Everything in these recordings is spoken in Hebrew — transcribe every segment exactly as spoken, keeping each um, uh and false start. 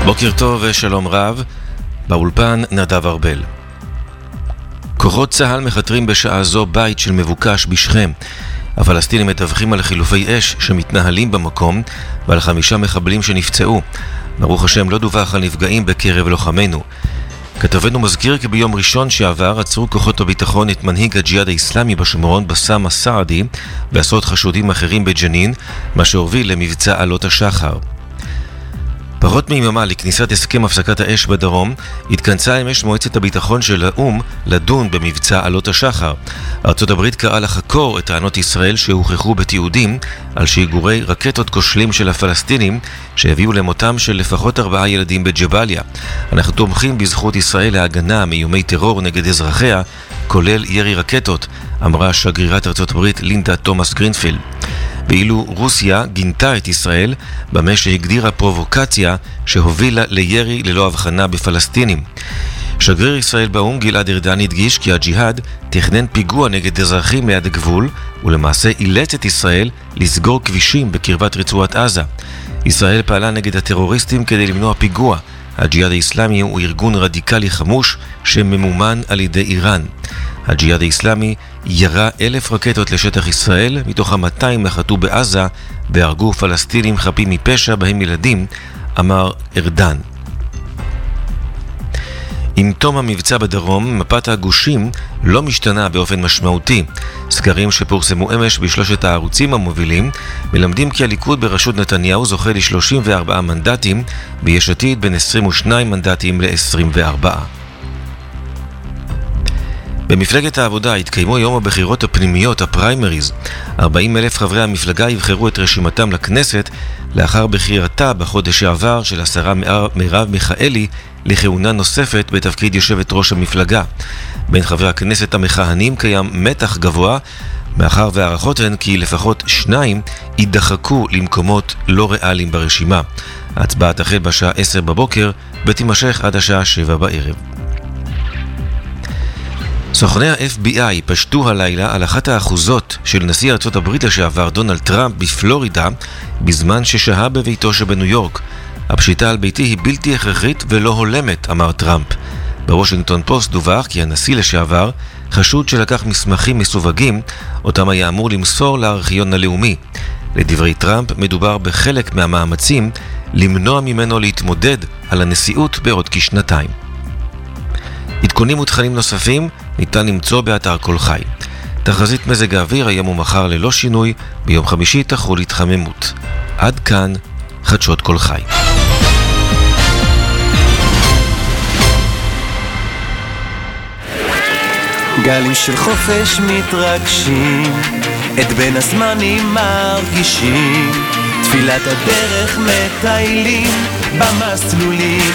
בוקר טוב ושלום רב, באולפן נדב ארבל. כוחות צהל מחתרים בשעה זו בית של מבוקש בשכם. הפלסטינים מדווחים על חילופי אש שמתנהלים במקום ועל חמישה מחבלים שנפצעו. ברוך השם לא דווח על נפגעים בקרב לוחמינו. כתבנו מזכיר כי ביום ראשון שעבר עצרו כוחות הביטחון את מנהיג הג'יהאד האסלאמי בשומרון בסאם א-סעדי ועשרות חשודים אחרים בג'נין, מה שהוביל למבצע עלות השחר. פחות מיממה לכניסת הסכם הפסקת האש בדרום, התכנסה אמש מועצת הביטחון של האום לדון במבצע עלות השחר. ארצות הברית קראה לחקור את טענות ישראל שהוכחו בתיעודים על שיגורי רקטות כושלים של הפלסטינים שהביאו למותם של לפחות ארבעה ילדים בג'באליה. אנחנו תומכים בזכות ישראל להגנה מאיומי טרור נגד אזרחיה, כולל ירי רקטות, אמרה שגרירת ארצות הברית לינדה תומאס גרינפילד. ואילו רוסיה גינתה את ישראל במה שהגדירה פרובוקציה שהובילה לירי ללא הבחנה בפלסטינים. שגריר ישראל באום גלעד ארדן הדגיש כי הג'יהאד תכנן פיגוע נגד אזרחים ליד הגבול ולמעשה אילץ את ישראל לסגור כבישים בקרבת רצועת עזה. ישראל פעלה נגד הטרוריסטים כדי למנוע פיגוע. הג'יהאד האסלאמי הוא ארגון רדיקלי חמוש שממומן על ידי איראן. הג'יהאד האסלאמי ירה אלף רקטות לשטח ישראל, מתוך ה-מאתיים נחתו בעזה והרגו פלסטינים חפים מפשע בהם ילדים, אמר ארדן. עם תום המבצע בדרום, מפת הגושים לא משתנה באופן משמעותי. סקרים שפורסמו אמש בשלושת הערוצים המובילים מלמדים כי הליכוד בראשות נתניהו זוכה ל-שלושים וארבעה מנדטים, ויש עתיד בין עשרים ושניים מנדטים ל-עשרים וארבע. במפלגת העבודה התקיימו היום הבחירות הפנימיות, הפריימריז. ארבעים אלף חברי המפלגה יבחרו את רשימתם לכנסת לאחר בחירתה בחודש שעבר של השרה מרב מיכאלי לכהונה נוספת בתפקיד יושבת ראש המפלגה. בין חברי הכנסת המכהנים קיים מתח גבוה, מאחר והערכות הן כי לפחות שניים יידחקו למקומות לא ריאליים ברשימה. ההצבעה תחל בשעה עשר בבוקר ותימשך עד השעה שבע בערב. סוכני ה-אף בי איי פשטו הלילה על אחת האחוזות של נשיא ארצות הברית לשעבר דונלד טראמפ בפלורידה בזמן ששהה בביתו שבניו יורק. הפשיטה על ביתי היא בלתי הכרחית ולא הולמת, אמר טראמפ. בוושינגטון פוסט דווח כי הנשיא לשעבר חשוד שלקח מסמכים מסווגים אותם היה אמור למסור לארכיון הלאומי. לדברי טראמפ מדובר בחלק מהמאמצים למנוע ממנו להתמודד על הנשיאות בעוד כשנתיים. עדכונים ותכנים נוספים ניתן למצוא באתר כל חי. תחזית מזג האוויר היום ומחר ללא שינוי, ביום חמישי תחול התחממות. עד כאן חדשות כל חי. גלים של חופש מתרגשים, את בין הזמנים מרגישים, תפילת הדרך מטיילים, במסלולים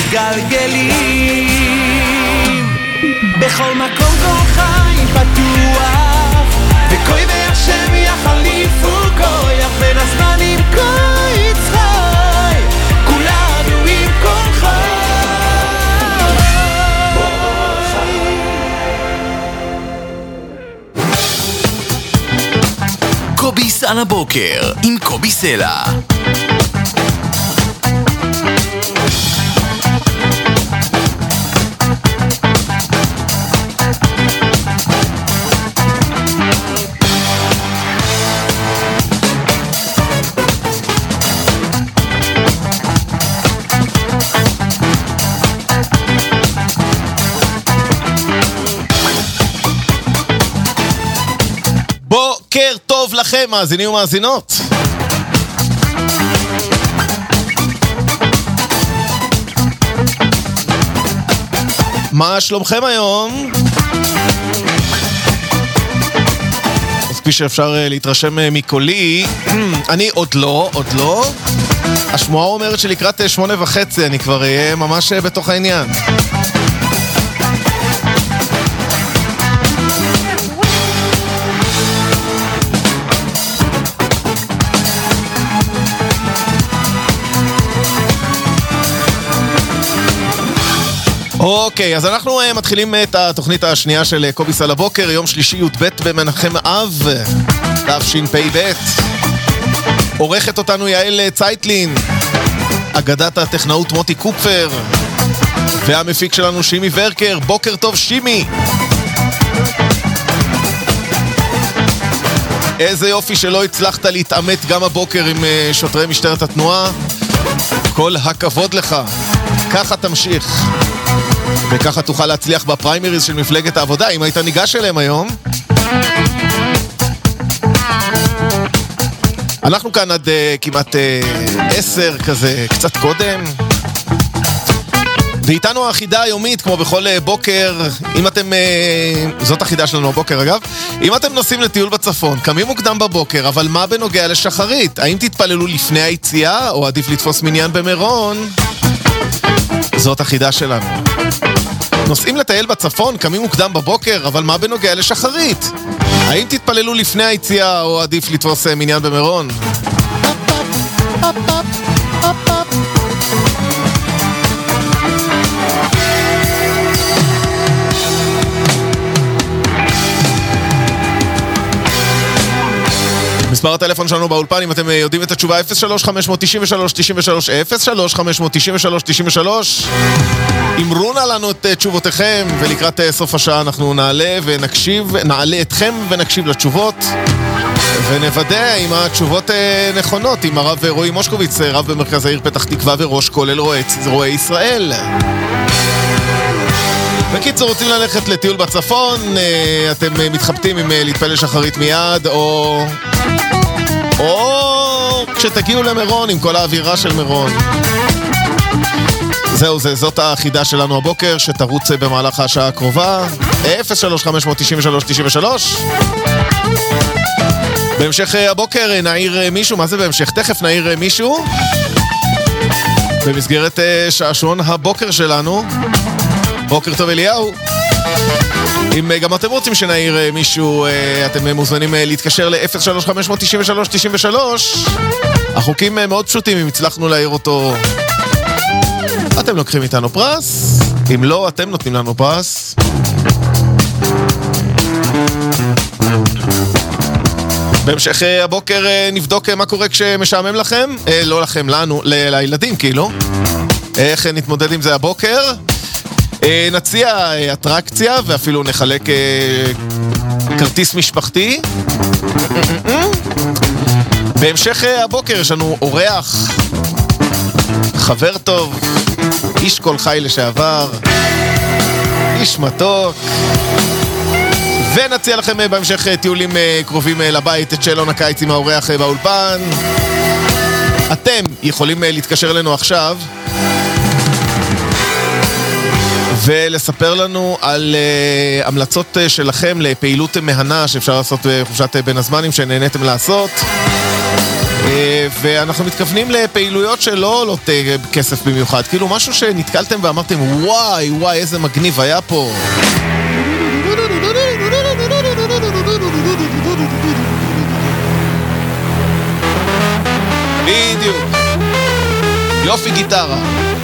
מתגלגלים. בכל מקום כל חי פתוח, וקוי והשם יחליפו כויח, בין הזמנים כוי יצחי, כולנו עם כל חי. קוביס על הבוקר עם קובי סלע. בוקר טוב לכם, מאזינים ומאזינות. מה שלומכם היום? אז כפי שאפשר להתרשם מקולי, אני עוד לא, עוד לא. השמועה אומרת שלקראת שמונה וחצי אני כבר אהיה ממש בתוך העניין. אוקיי, אז אנחנו uh, מתחילים את התוכנית השנייה של uh, קוביס על הבוקר, יום שלישי י"ב במנחם אב, תשפ"ב. עורכת אותנו יעל צייטלין, אגדת הטכנאות מוטי קופפר, והמפיק שלנו שימי ורקר. בוקר טוב שימי. איזה יופי שלא הצלחת להתאמת גם הבוקר עם שוטרי משטרת התנועה. כל הכבוד לך. ככה תמשיך. וככה תוכל להצליח בפריימריז של מפלגת העבודה, אם היית ניגש אליהם היום. אנחנו כאן עד uh, כמעט עשר uh, כזה, קצת קודם. ואיתנו החידה היומית, כמו בכל uh, בוקר. אם אתם, uh, זאת החידה שלנו הבוקר אגב, אם אתם נוסעים לטיול בצפון, קמים מוקדם בבוקר, אבל מה בנוגע לשחרית? האם תתפללו לפני היציאה, או עדיף לתפוס מניין במירון? זאת החידה שלנו. נוסעים לטייל בצפון, קמים מוקדם בבוקר, אבל מה בנוגע לשחרית? האם תתפללו לפני היציאה או עדיף לתפוס מניין במירון? מספר הטלפון שלנו באולפן, אם אתם יודעים את התשובה, אפס שלוש חמש תשע שלוש תשע שלוש אפס שלוש חמש תשע שלוש תשע שלוש. אמרו לנו את תשובותיכם, ולקראת סוף השעה אנחנו נעלה ונקשיב, נעלה אתכם ונקשיב לתשובות, ונוודא אם התשובות נכונות, עם הרב רועי מושקוביץ, רב במרכז העיר פתח תקווה וראש כולל רועי ישראל. בקיצור, רוצים ללכת לטיול בצפון, אתם מתחבטים אם להתפלל שחרית מיד, או או כשתגיעו למירון עם כל האווירה של מירון. זהו זה, זאת החידה שלנו הבוקר, שתרוץ במהלך השעה הקרובה. אפס שלוש חמש תשע שלוש תשע שלוש. בהמשך הבוקר נעיר מישהו, מה זה בהמשך? תכף נעיר מישהו במסגרת שעשועון הבוקר שלנו. בוקר טוב אליהו. אם גם אתם רוצים שנעיר מישהו, אתם מוזמנים להתקשר ל-אפס שלוש חמש תשע שלוש תשע שלוש. החוקים מאוד פשוטים, אם הצלחנו להעיר אותו אתם לוקחים איתנו פרס, אם לא אתם נותנים לנו פרס. בהמשך הבוקר נבדוק מה קורה כשמשעמם לכם, לא לכם, לנו, לילדים כאילו, איך נתמודד עם זה הבוקר. נציע אטרקציה ואפילו נחלק כרטיס משפחתי. בהמשך הבוקר יש לנו אורח, חבר טוב, איש כל חי לשעבר, איש מתוק, ונציע לכם בהמשך טיולים קרובים לבית את שאלון הקיץ עם האורח באולפן. אתם יכולים להתקשר אלינו עכשיו ולספר לנו על uh, המלצות uh, שלכם לפעילות מהנה שאפשר לעשות בחופשת uh, בין הזמנים שנהניתם לעשות, uh, ואנחנו מתכוונים לפעילויות שלא עולות uh, כסף במיוחד, כאילו משהו שנתקלתם ואמרתם וואי וואי איזה מגניב היה פה. בדיוק, יופי גיטרה.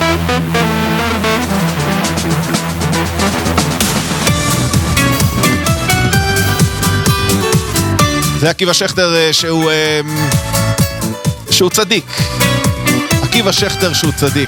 זה עקיבא שכטר שהוא שהוא צדיק. עקיבא שכטר שהוא צדיק.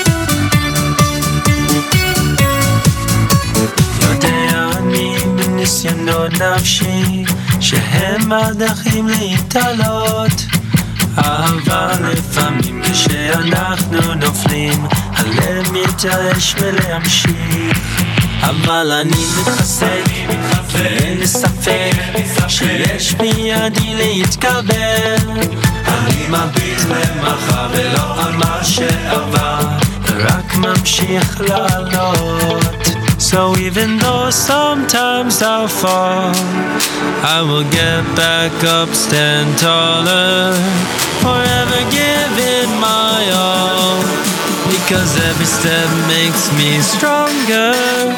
יודע אני בניסיונות נפשי שהם הדרכים להתעלות, אבל לפעמים כשאנחנו נופלים הלב מתייאש מלהמשיך, אבל אני מתחזק ואין לי ספק שיש בידי להתקבל. אני מביט למחר ולא על מה שעבר, רק ממשיך לעלות. So even though sometimes I'll fall, I will get back up, stand taller, forever give it my all, because every step makes me stronger.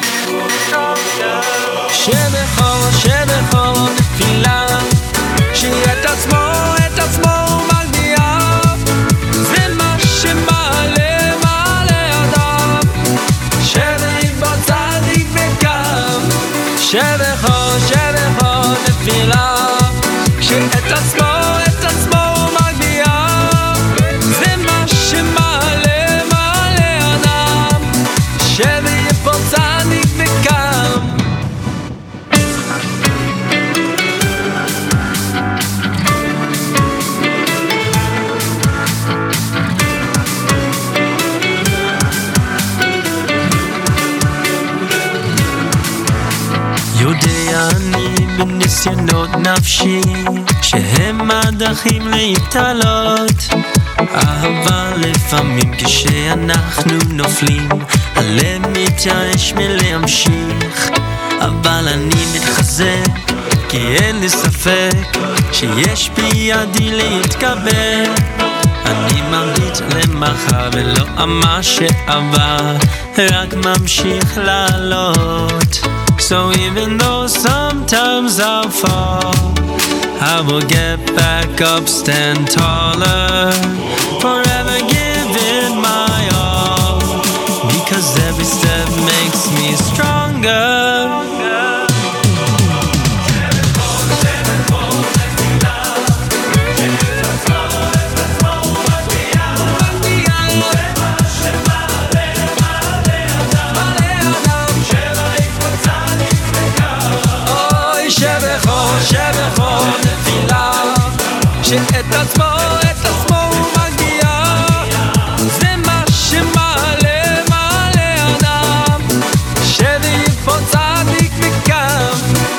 שבכל, שבכל נפילה, שאת עצמו, את עצמו מגניע, זה מה שמעלה, מעלה אדם, שבכל צדיק וקם, שבכל, שבכל נפילה, שאת עצמו, את עצמו מגניע, זה מה שמעלה, בניסיונות נפשי שהם הדרכים להתעלות אהבה לפעמים כשאנחנו נופלים הלב מתייאש מלהמשיך אבל אני מתחזק כי אין לי ספק שיש בידי להתקבל אני ממליץ למחר ולא מה שעבר רק ממשיך לעלות So even though sometimes I'll fall I will get back up, stand taller Forever give it my all Because every step makes me stronger שבכל נפילה שאת עצמו, את עצמו הוא מגיע זה מה שמעלה, מעלה אדם שביפול צדיק וקם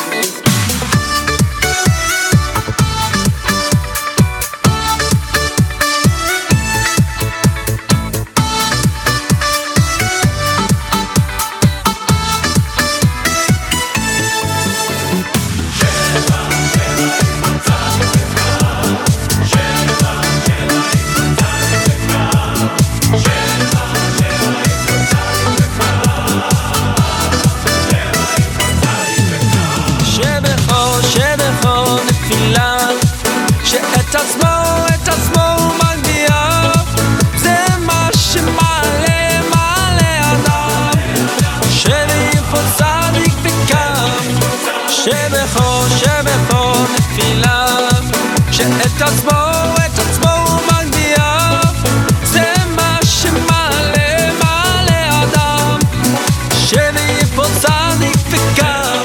שאת עצמו, את עצמו הוא מגיע זה מה שמעלה, מעלה אדם שביפול צדיק וקם שבכל, שבכל נפילה שאת עצמו, את עצמו הוא מגיע זה מה שמעלה, מעלה אדם שביפול צדיק וקם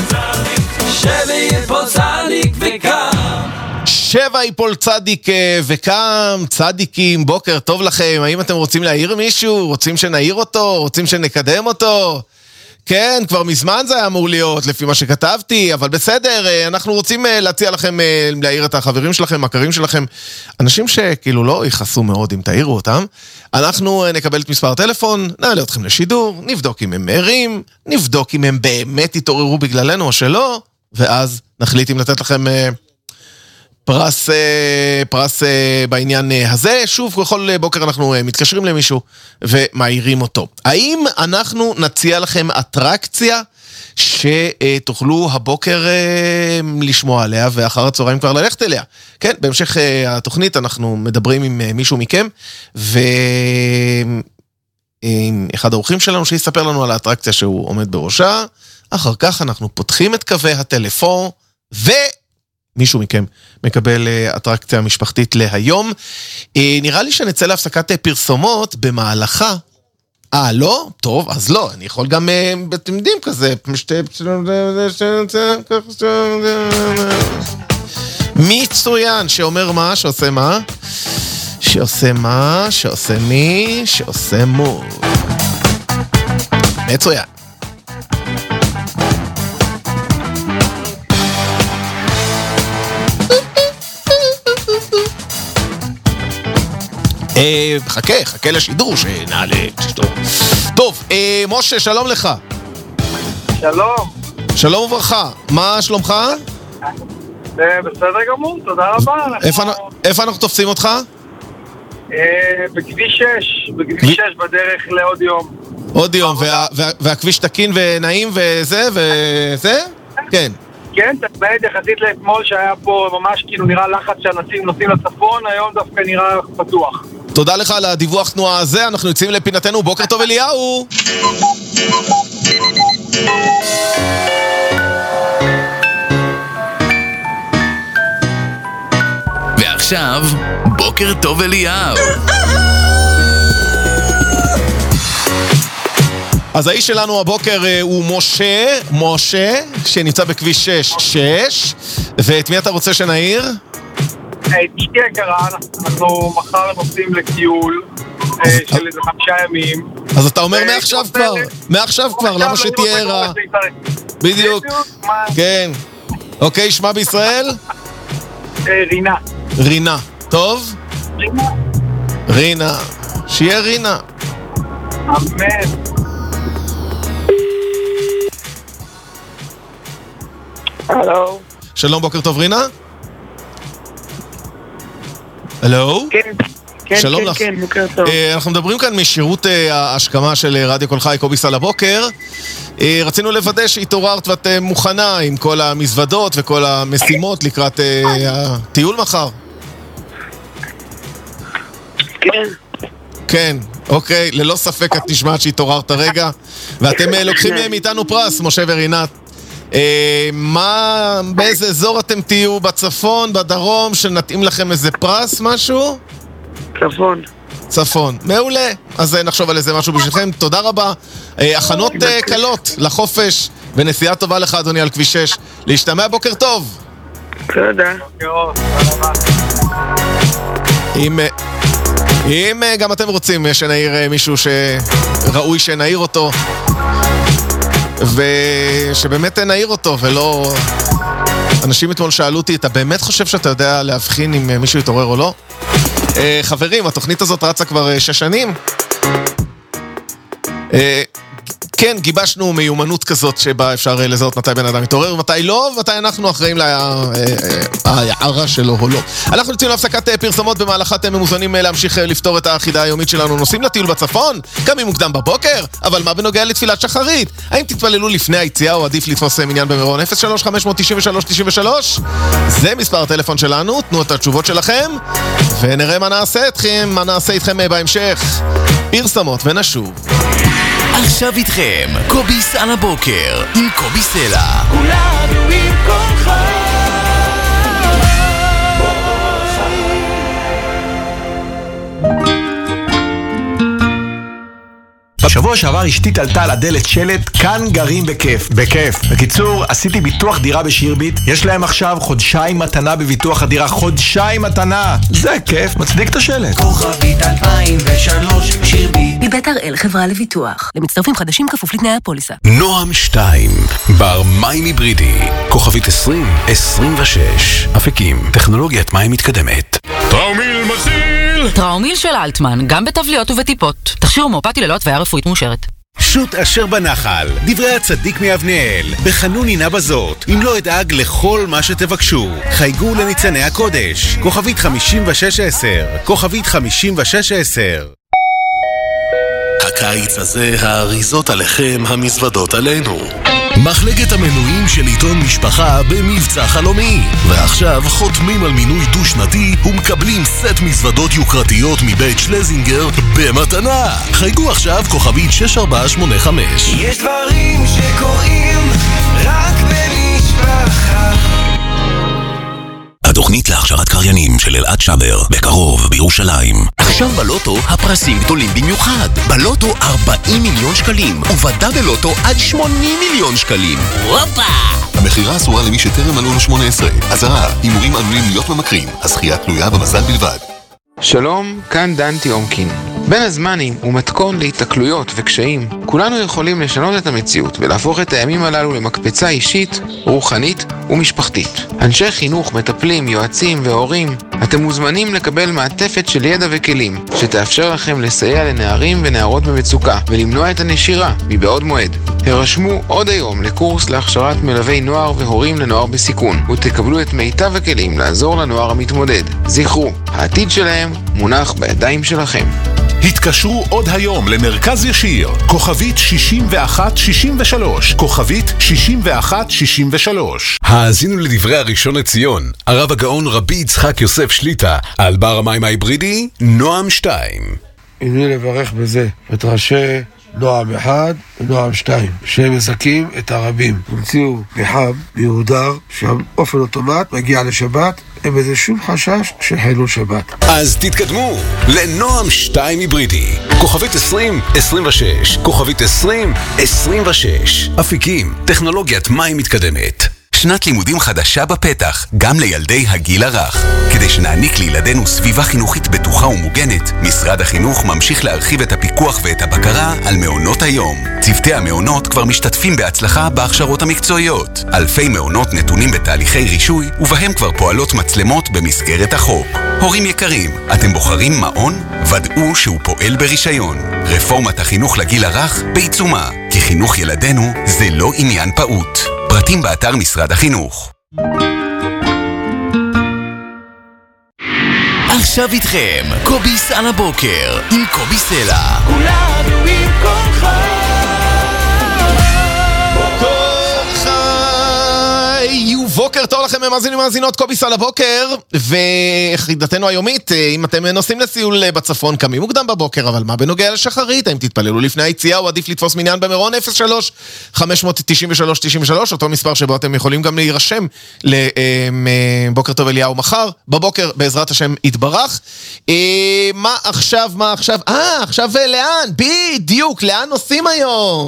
שביפול צדיק וקם שבע יפול צדיק וקם, צדיקים, בוקר טוב לכם. האם אתם רוצים להעיר מישהו? רוצים שנעיר אותו? רוצים שנקדם אותו? כן, כבר מזמן זה היה אמור להיות, לפי מה שכתבתי, אבל בסדר, אנחנו רוצים להציע לכם להעיר את החברים שלכם, מכרים שלכם, אנשים שכאילו לא יחסו מאוד אם תעירו אותם. אנחנו נקבל את מספר הטלפון, נעלה אתכם לשידור, נבדוק אם הם מעירים, נבדוק אם הם באמת יתעוררו בגללנו או שלא, ואז נחליט אם לתת לכם פרס, פרס בעניין הזה. שוב, בכל בוקר אנחנו מתקשרים למישהו ומעירים אותו. האם אנחנו נציע לכם אטרקציה שתוכלו הבוקר לשמוע עליה ואחר הצהריים כבר ללכת אליה? כן, בהמשך התוכנית אנחנו מדברים עם מישהו מכם ועם אחד האורחים שלנו שיספר לנו על האטרקציה שהוא עומד בראשה. אחר כך אנחנו פותחים את קווי הטלפון ו... מישהו מכם מקבל אטרקציה משפחתית להיום. נראה לי שנצא להפסקת פרסומות במהלכה. אה, לא? טוב, אז לא. אני יכול גם, אתם יודעים כזה, מצוין, שאומר מה, שעושה מה? שעושה מה, שעושה מי, שעושה מו. מצוין. חכה, חכה לשידור שנעלה. טוב, משה, שלום לך. שלום. שלום וברכה. מה שלומך? בסדר גמור, תודה רבה. איפה אנחנו תופסים אותך? בכביש שש, בכביש שש בדרך לעוד יום. עוד יום, והכביש תקין ונעים וזה, וזה? כן. כן, תמיד יחסית לאתמול שהיה פה ממש כאילו נראה לחץ שהנוסעים נוסעים לצפון, היום דווקא נראה פתוח. תודה לך על הדיווח תנועה הזה, אנחנו יוצאים לפינתנו, בוקר טוב אליהו! ועכשיו, בוקר טוב אליהו! אז האיש שלנו הבוקר הוא משה, משה, שנמצא בכביש שש שש, ואת מי אתה רוצה שנעיר? את אשתי יקרה, אנחנו מחר נוסעים לטיול של איזה חמישה ימים. אז אתה אומר מעכשיו כבר, מעכשיו כבר, למה שתהיה רע? בדיוק, כן. אוקיי, שמה בישראל? רינה. רינה. טוב? רינה. רינה. שיהיה רינה. אמן. הלו. שלום, בוקר טוב, רינה? הלו? כן. כן, שלום כן, לך. כן, בוקר טוב. Uh, אנחנו מדברים כאן משירות uh, ההשכמה של uh, רדיו קול חי, קוביס על הבוקר. Uh, רצינו לוודא שהתעוררת ואת uh, מוכנה עם כל המזוודות וכל המשימות לקראת uh, הטיול מחר. כן. כן, אוקיי, ללא ספק את נשמעת שהתעוררת הרגע. ואתם uh, לוקחים uh, מאיתנו פרס, משה ורינת. Uh, מה, באיזה אזור אתם תהיו? בצפון, בדרום, שנתאים לכם איזה פרס, משהו? צפון. צפון. מעולה. אז נחשוב על איזה משהו בשבילכם. תודה רבה. אה, הכנות אה, קלות לחופש, ונסיעה טובה לך, אדוני, על כביש שש. להשתמע, בוקר טוב. תודה. אם, אה, אם אה, גם אתם רוצים אה, שנעיר אה, מישהו שראוי שנעיר אותו, ושבאמת אה, נעיר אותו, ולא... אנשים אתמול שאלו אותי, אתה באמת חושב שאתה יודע להבחין אם אה, מישהו יתעורר או לא? Uh, חברים, התוכנית הזאת רצה כבר uh, שש שנים. Uh, כן, גיבשנו מיומנות כזאת שבה אפשר uh, לזהות מתי בן אדם מתעורר ומתי לא, ומתי אנחנו אחראים להערה שלו או לא. אנחנו יוצאים להפסקת uh, פרסמות, במהלכה אתם ממוזמנים uh, להמשיך uh, לפתור את החידה היומית שלנו. נוסעים לטיול בצפון, קמים מוקדם בבוקר, אבל מה בנוגע לתפילת שחרית? האם תתפללו לפני היציאה או עדיף לתפוס uh, מניין במירון? אפס שלוש חמש תשע שלוש תשע שלוש זה מספר הטלפון שלנו, תנו את התשובות שלכם ונראה מה נעשה איתכם, מה נעשה איתכם uh, בהמשך. פרסמות ונשוב. עכשיו איתכם, קוביס על הבוקר, עם קובי סלע. כולנו עם כל חי. בשבוע שעבר אשתי תלתה על הדלת שלט, כאן גרים בכיף. בכיף. בקיצור, עשיתי ביטוח דירה בשירביט, יש להם עכשיו חודשיים מתנה בביטוח הדירה, חודשיים מתנה. זה כיף, מצדיק את השלט. כוכבית אלפיים ושלוש שירביט. מבית הראל חברה לביטוח. למצטרפים חדשים כפוף לתנאי הפוליסה. נועם שתיים, בר מים היברידי, כוכבית עשרים עשרים ושש. אפיקים, טכנולוגיית מים מתקדמת. טראומיל מציל! טראומיל של אלטמן, גם בתבליות ובטיפות. תכשיר הומאופתי ללא התוויה רפואית מאושרת. שוט אשר בנחל, דברי הצדיק מאבנאל, בחנון הינה בזאת, אם לא אדאג לכל מה שתבקשו. חייגו לניצני הקודש, כוכבית חמישים ושש עשר, כוכבית חמישים ושש עשר. הקיץ הזה, האריזות עליכם, המזוודות עלינו. מחלקת המנויים של עיתון משפחה במבצע חלומי. ועכשיו חותמים על מינוי דו-שנתי ומקבלים סט מזוודות יוקרתיות מבית שלזינגר במתנה. חייגו עכשיו כוכבית שש ארבע שמונה חמש. יש דברים שקורים רק במשפחה. התוכנית להכשרת קריינים של אלעד שבר, בקרוב בירושלים. עכשיו בלוטו הפרסים גדולים במיוחד. בלוטו ארבעים מיליון שקלים, ובדאבל לוטו עד שמונים מיליון שקלים. וואפה! המחירה אסורה למי שטרם מלאו לו שמונה עשרה. אזהרה, הימורים עלולים להיות ממכרים. הזכייה תלויה במזל בלבד. שלום, כאן דן תיומקין. בין הזמנים הוא מתכון להתקלויות וקשיים. כולנו יכולים לשנות את המציאות ולהפוך את הימים הללו למקפצה אישית, רוחנית ומשפחתית. אנשי חינוך, מטפלים, יועצים והורים, אתם מוזמנים לקבל מעטפת של ידע וכלים שתאפשר לכם לסייע לנערים ונערות במצוקה ולמנוע את הנשירה מבעוד מועד. הרשמו עוד היום לקורס להכשרת מלווי נוער והורים לנוער בסיכון ותקבלו את מיטב הכלים לעזור לנוער המתמודד. זכרו, העתיד שלהם מונח בידיים שלכם. התקשרו עוד היום למרכז ישיר, כוכבית שישים ואחת שישים ושלוש, כוכבית שישים ואחת שישים ושלוש. האזינו לדברי הראשון לציון, הרב הגאון רבי יצחק יוסף שליטה, על בר המים ההיברידי, נועם שתיים. הנה לברך בזה את ראשי נועם אחד ונועם שתיים, שהם מזכים את הרבים. המציאו פחם מיהודר שהאופן אוטומט מגיע לשבת, אין בזה שום חשש שחילול שבת. אז תתקדמו לנועם שתיים היברידי, כוכבית עשרים עשרים ושש, כוכבית עשרים עשרים ושש. אפיקים, טכנולוגיית מים מתקדמת. שנת לימודים חדשה בפתח, גם לילדי הגיל הרך. כדי שנעניק לילדינו סביבה חינוכית בטוחה ומוגנת, משרד החינוך ממשיך להרחיב את הפיקוח ואת הבקרה על מעונות היום. צוותי המעונות כבר משתתפים בהצלחה בהכשרות המקצועיות. אלפי מעונות נתונים בתהליכי רישוי, ובהם כבר פועלות מצלמות במסגרת החוק. הורים יקרים, אתם בוחרים מעון? ודאו שהוא פועל ברישיון. רפורמת החינוך לגיל הרך בעיצומה, כי חינוך ילדינו זה לא עניין פעוט. פרטים באתר משרד החינוך. עכשיו איתכם, קוביס על הבוקר, עם קובי סלע. כולנו עם כל חי. בוקר טוב לכם, מאזינים ומאזינות, קוביס על הבוקר, וחידתנו היומית, אם אתם נוסעים לסיול בצפון, קמים מוקדם בבוקר, אבל מה בנוגע לשחרית? האם תתפללו לפני היציאה, או עדיף לתפוס מניין במירון? אפס שלוש חמש תשע שלוש תשע שלוש, אותו מספר שבו אתם יכולים גם להירשם לבוקר טוב אליהו מחר, בבוקר בעזרת השם יתברך. מה עכשיו, מה עכשיו? אה, עכשיו לאן? בדיוק, לאן נוסעים היום?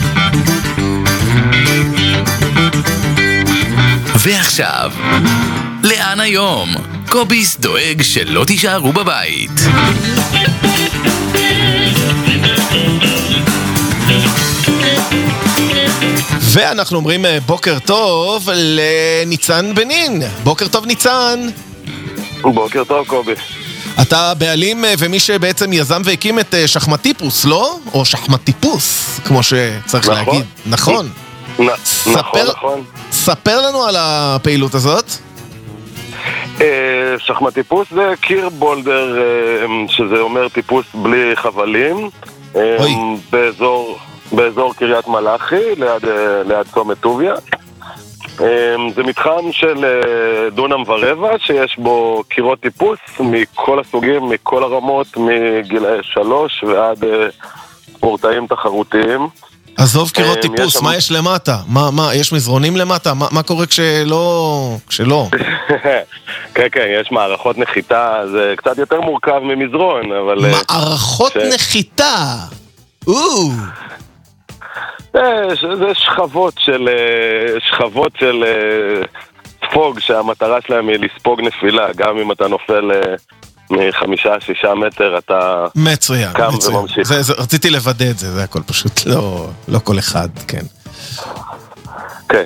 ועכשיו, לאן היום? קוביס דואג שלא תישארו בבית. ואנחנו אומרים בוקר טוב לניצן בנין. בוקר טוב ניצן. בוקר טוב קובי. אתה בעלים ומי שבעצם יזם והקים את שחמטיפוס, לא? או שחמטיפוס, כמו שצריך נכון. להגיד. נכון. נ- ספר, נכון, נכון. ספר לנו על הפעילות הזאת. אה, שחמטיפוס זה קיר בולדר, אה, שזה אומר טיפוס בלי חבלים, אה, באזור, באזור קריית מלאכי, ליד, אה, ליד צומת טוביה. אה, זה מתחם של אה, דונם ורבע, שיש בו קירות טיפוס מכל הסוגים, מכל הרמות, מגילאי שלוש ועד אה, ספורטאים תחרותיים. עזוב קירות טיפוס, מה יש למטה? מה, מה, יש מזרונים למטה? מה, מה קורה כשלא... כשלא? כן, כן, יש מערכות נחיתה, זה קצת יותר מורכב ממזרון, אבל... מערכות נחיתה? או! זה שכבות של... שכבות של ספוג, שהמטרה שלהם היא לספוג נפילה, גם אם אתה נופל... מחמישה, שישה מטר אתה מצוין, קם מצוין. וממשיך. זה, זה, רציתי לוודא את זה, זה הכל פשוט לא, לא כל אחד, כן. כן.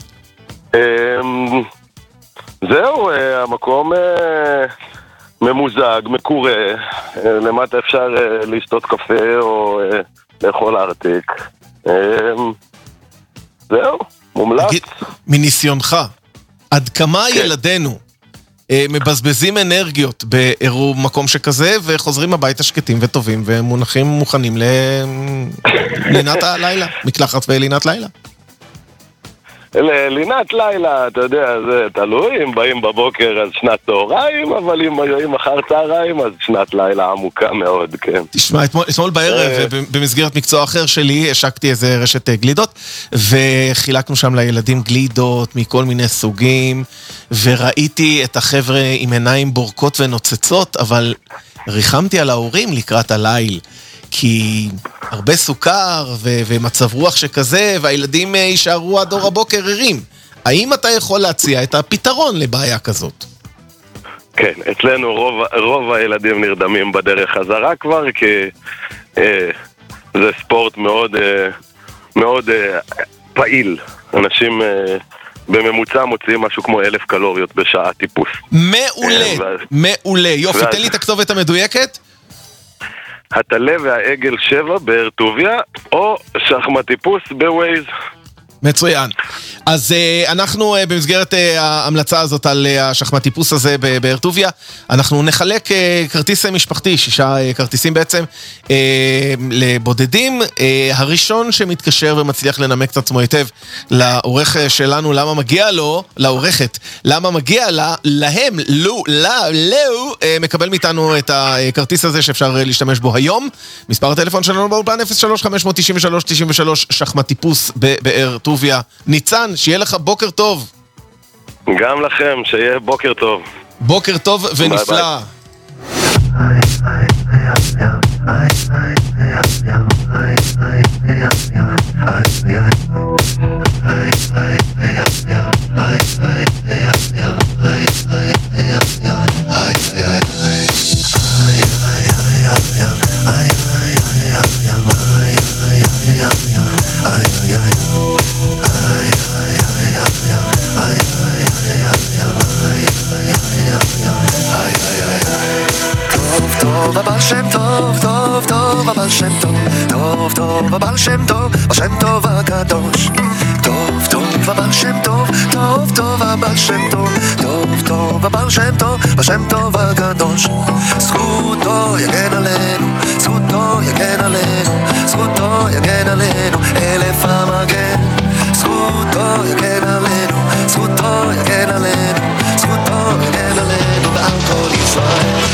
זהו, המקום ממוזג, מקורה, למטה אפשר לשתות קפה או לאכול ארטיק. זהו, מומלץ. תגיד, מניסיונך, עד כמה כן. ילדינו מבזבזים אנרגיות באירוע מקום שכזה, וחוזרים הביתה שקטים וטובים, ומונחים מוכנים ללינת הלילה, מקלחת ולינת לילה. לינת לילה, אתה יודע, זה תלוי, אם באים בבוקר אז שנת צהריים, אבל אם באים אחר צהריים אז שנת לילה עמוקה מאוד, כן. תשמע, אתמול, אתמול בערב, במסגרת מקצוע אחר שלי, השקתי איזה רשת גלידות, וחילקנו שם לילדים גלידות מכל מיני סוגים, וראיתי את החבר'ה עם עיניים בורקות ונוצצות, אבל ריחמתי על ההורים לקראת הליל. כי הרבה סוכר ו- ומצב רוח שכזה, והילדים יישארו עד אור הבוקר ערים. האם אתה יכול להציע את הפתרון לבעיה כזאת? כן, אצלנו רוב, רוב הילדים נרדמים בדרך חזרה כבר, כי אה, זה ספורט מאוד, אה, מאוד אה, פעיל. אנשים אה, בממוצע מוציאים משהו כמו אלף קלוריות בשעה טיפוס. מעולה, אה, מעולה. יופי, ואז... תן לי את הכתובת המדויקת. התלה והעגל שבע באר טוביה, או שחמטיפוס בווייז. מצוין. אז uh, אנחנו uh, במסגרת uh, ההמלצה הזאת על uh, השחמטיפוס הזה באר טוביה, אנחנו נחלק uh, כרטיס משפחתי, שישה uh, כרטיסים בעצם, uh, לבודדים. Uh, הראשון שמתקשר ומצליח לנמק את עצמו היטב לעורך שלנו, למה מגיע לו, לעורכת, למה מגיע לה, להם, לו, לה, לו, uh, מקבל מאיתנו את הכרטיס הזה שאפשר uh, להשתמש בו היום. מספר הטלפון שלנו באולפן אפס שלוש חמש תשע שלוש תשע שלוש, שחמטיפוס באר טוביה. ניצן, שיהיה לך בוקר טוב. גם לכם, שיהיה בוקר טוב. בוקר טוב ונפלא. ביי ביי. טוב, הבעל שם טוב, טוב, טוב, הבעל שם טוב, טוב, טוב, הבעל שם טוב, השם טוב הקדוש. טוב, טוב, הבעל שם טוב, טוב, טוב, הבעל שם טוב, טוב, טוב, הבעל שם טוב, השם טוב הקדוש. זכותו יגן עלינו, זכותו יגן עלינו, זכותו יגן עלינו, אלף המגן. זכותו יגן עלינו, זכותו יגן עלינו, זכותו יגן עלינו ועל כל ישראל.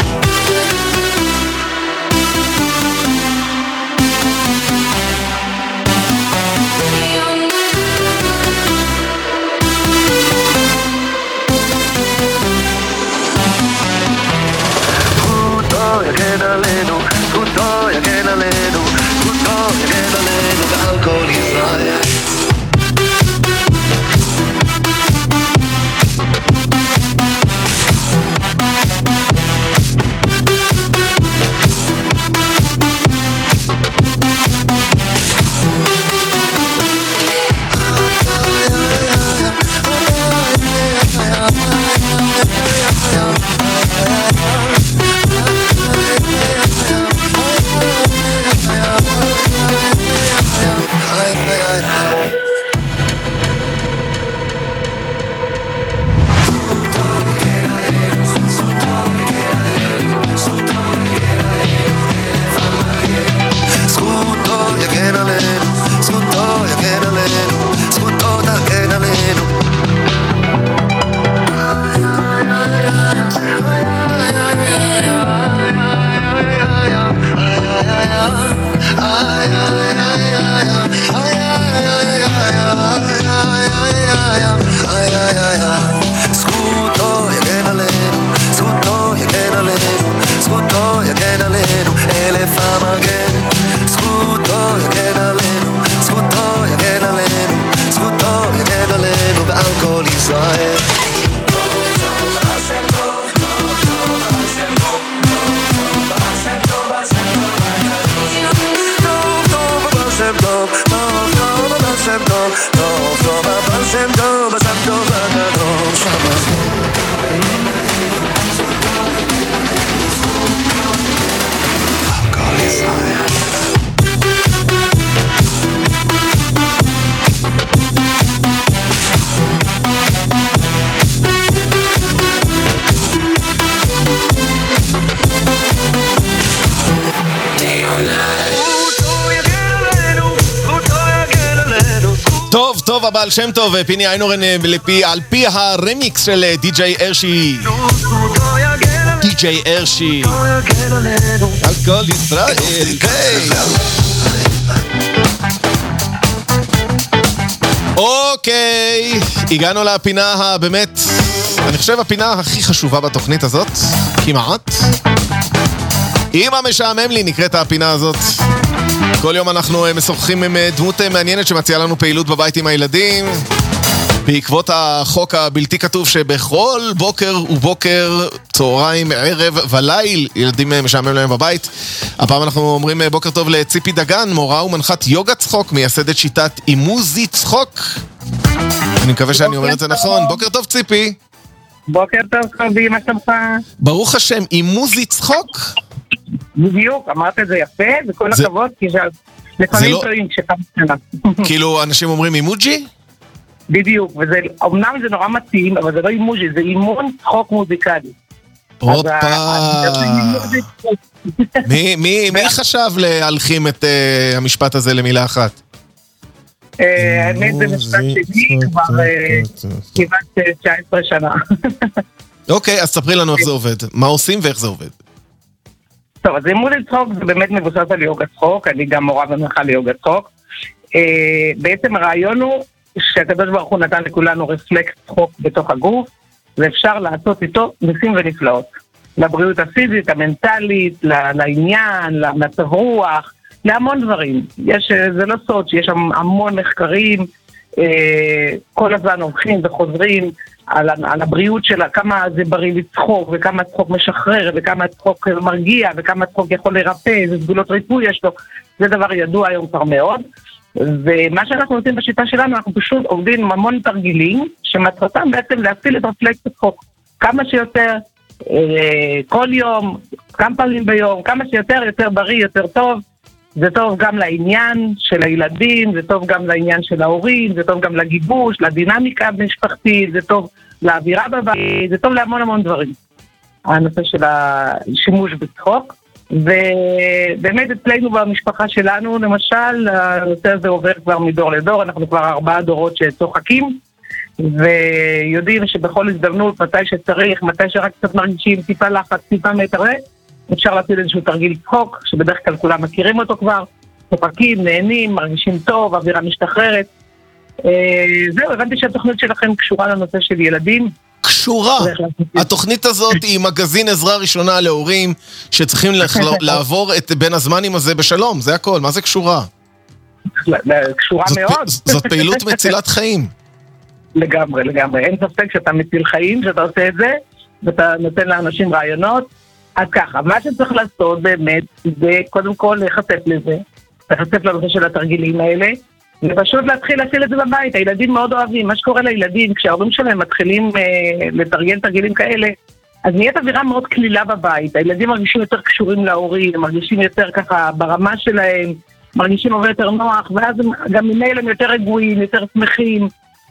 זכותו יגן עלינו, זכותו יגן עלינו, זכותו יגן עלינו ועל כל ישראל. טוב, הבעל שם טוב, פיני איינורן על פי הרמיקס של די-ג'יי הרשי. די-ג'יי הרשי. על כל ישראל. אוקיי, הגענו לפינה הבאמת, אני חושב הפינה הכי חשובה בתוכנית הזאת, כמעט. אמא משעמם לי נקראת הפינה הזאת. כל יום אנחנו משוחחים עם דמות מעניינת שמציעה לנו פעילות בבית עם הילדים בעקבות החוק הבלתי כתוב שבכל בוקר ובוקר, צהריים, ערב וליל ילדים משעמם להם בבית. הפעם אנחנו אומרים בוקר טוב לציפי דגן, מורה ומנחת יוגה צחוק, מייסדת שיטת אימוזי צחוק. אני מקווה שאני אומר את זה נכון. בוקר טוב ציפי. בוקר טוב קובי, מה שלומך? ברוך השם, אימוזי צחוק? בדיוק, אמרת את זה יפה, וכל הכבוד, כי לפעמים טועים כשכמה שנה. כאילו אנשים אומרים אימוג'י? בדיוק, ואומנם זה נורא מתאים, אבל זה לא אימוג'י, זה אימון צחוק מוזיקלי. הופה! מי חשב להלחים את המשפט הזה למילה אחת? האמת זה משפט שלי כבר כמעט תשע עשרה שנה. אוקיי, אז ספרי לנו איך זה עובד. מה עושים ואיך זה עובד? טוב, אז אימון צחוק זה באמת מבוסס על יוגה צחוק, אני גם מורה ומנחה ליוגה צחוק. בעצם הרעיון הוא שהקדוש ברוך הוא נתן לכולנו רפלקס צחוק בתוך הגוף, ואפשר לעשות איתו ניסים ונפלאות. לבריאות הפיזית, המנטלית, לעניין, למצב רוח, להמון דברים. יש, זה לא סוד שיש שם המון מחקרים, כל הזמן הולכים וחוזרים על, על הבריאות שלה, כמה זה בריא לצחוק, וכמה צחוק משחרר, וכמה צחוק מרגיע, וכמה צחוק יכול לרפא, איזה סגולות ריפוי יש לו. זה דבר ידוע היום כבר מאוד. ומה שאנחנו עושים בשיטה שלנו, אנחנו פשוט עובדים עם המון תרגילים, שמטרתם בעצם להפעיל את רפלקס הצחוק. כמה שיותר, כל יום, כמה פעמים ביום, כמה שיותר, יותר בריא, יותר טוב. זה טוב גם לעניין של הילדים, זה טוב גם לעניין של ההורים, זה טוב גם לגיבוש, לדינמיקה המשפחתית, זה טוב לאווירה בבית, זה טוב להמון המון דברים. הנושא של השימוש בצחוק, ובאמת אצלנו במשפחה שלנו, למשל, הנושא הזה עובר כבר מדור לדור, אנחנו כבר ארבעה דורות שצוחקים, ויודעים שבכל הזדמנות, מתי שצריך, מתי שרק קצת מרגישים, טיפה לחץ, טיפה מתערב, אפשר להטיל איזשהו תרגיל צחוק, שבדרך כלל כולם מכירים אותו כבר, צוחקים, נהנים, מרגישים טוב, אווירה משתחררת. זהו, הבנתי שהתוכנית שלכם קשורה לנושא של ילדים. קשורה. התוכנית הזאת היא מגזין עזרה ראשונה להורים שצריכים לעבור את בין הזמנים הזה בשלום, זה הכל, מה זה קשורה? קשורה מאוד. זאת פעילות מצילת חיים. לגמרי, לגמרי. אין ספק שאתה מציל חיים, שאתה עושה את זה, ואתה נותן לאנשים רעיונות. אז ככה, מה שצריך לעשות באמת, זה קודם כל להיחשף לזה, להיחשף לנושא של התרגילים האלה, ופשוט להתחיל להפעיל את זה בבית. הילדים מאוד אוהבים, מה שקורה לילדים, כשההורים שלהם מתחילים אה, לתרגל תרגילים כאלה, אז נהיית אווירה מאוד כלילה בבית, הילדים מרגישים יותר קשורים להורים, מרגישים יותר ככה ברמה שלהם, מרגישים הרבה יותר נוח, ואז גם ממילא הם יותר רגועים, יותר שמחים.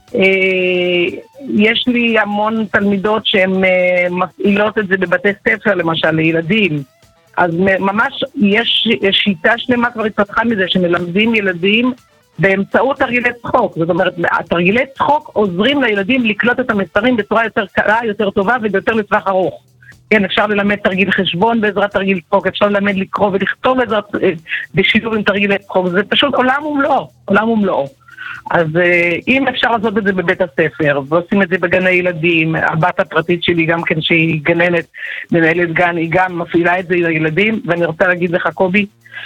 יש לי המון תלמידות שהן מפעילות את זה בבתי ספר למשל לילדים, אז ממש יש שיטה שלמה כבר התפתחה מזה שמלמדים ילדים באמצעות תרגילי צחוק. זאת אומרת, התרגילי צחוק עוזרים לילדים לקלוט את המסרים בצורה יותר קלה, יותר טובה ויותר לטווח ארוך. כן, אפשר ללמד תרגיל חשבון בעזרת תרגיל צחוק, אפשר ללמד לקרוא ולכתוב בעזרת בשילוב עם תרגילי צחוק, זה פשוט עולם ומלואו, עולם ומלואו. אז אם אפשר לעשות את זה בבית הספר, ועושים את זה בגני ילדים, הבת הפרטית שלי גם כן שהיא גננת, מנהלת גן, היא גם מפעילה את זה לילדים, ואני רוצה להגיד לך קובי,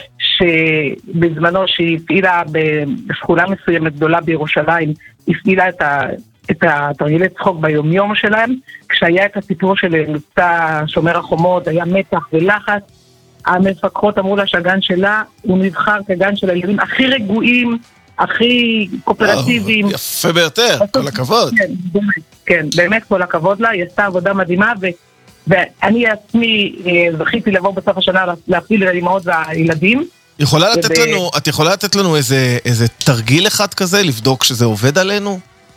שבזמנו שהיא הפעילה בשכונה מסוימת גדולה בירושלים, הפעילה את ה... את התרגילי צחוק ביומיום שלהם, כשהיה את הסיפור של מבצע שומר החומות, היה מתח ולחץ, המפקחות אמרו לה שהגן שלה, הוא נבחר כגן של הילדים הכי רגועים, הכי קואופרטיביים. יפה ביותר, כל הכבוד. כן, באמת, כן, באמת כל הכבוד לה, היא עשתה עבודה מדהימה, ואני עצמי זכיתי לבוא בסוף השנה להפעיל לאמהות והילדים. יכולה לתת לנו, את יכולה לתת לנו איזה תרגיל אחד כזה, לבדוק שזה עובד עלינו?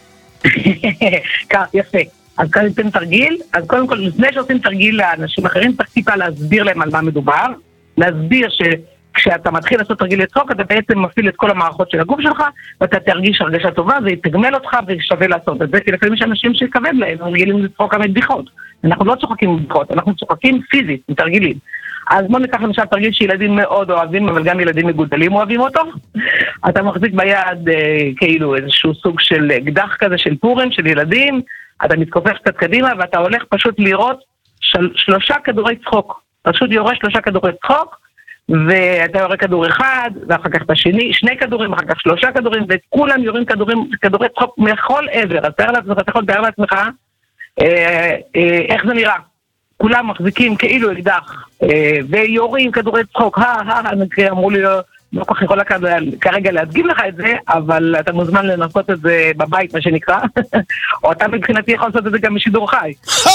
כך, יפה. אז כאן ניתן תרגיל, אז קודם כל, לפני שעושים תרגיל לאנשים אחרים, צריך טיפה להסביר להם על מה מדובר, להסביר שכשאתה מתחיל לעשות תרגיל לצחוק, אתה בעצם מפעיל את כל המערכות של הגוף שלך, ואתה תרגיש הרגשה טובה, זה יתגמל אותך ושווה לעשות את זה, כי לפעמים יש אנשים שכבד להם, רגילים לצחוק גם את בדיחות. אנחנו לא צוחקים עם בדיחות, אנחנו צוחקים פיזית, עם תרגילים. אז בוא ניקח למשל תרגיל שילדים מאוד אוהבים, אבל גם ילדים מגודלים אוהבים אותו. אתה מחזיק ביד אה, כאילו איזשהו סוג של אקדח כזה של פורים, של ילדים, אתה מתכופף קצת קדימה, ואתה הולך פשוט לראות של, שלושה כדורי צחוק. פשוט יורה שלושה כדורי צחוק, ואתה יורה כדור אחד, ואחר כך את השני, שני כדורים, אחר כך שלושה כדורים, וכולם יורים כדורים, כדורי צחוק מכל עבר. אז תאר לעצמך, אתה יכול לתאר לעצמך, אה, אה, איך זה נראה. כולם מחזיקים כאילו אקדח, אה, ויורים כדורי צחוק, הא, הא, הא, אמרו לי, לא, לא כל כך יכול כרגע להדגים לך את זה, אבל אתה מוזמן לנסות את זה בבית, מה שנקרא, או אתה מבחינתי יכול לעשות את זה גם בשידור חי.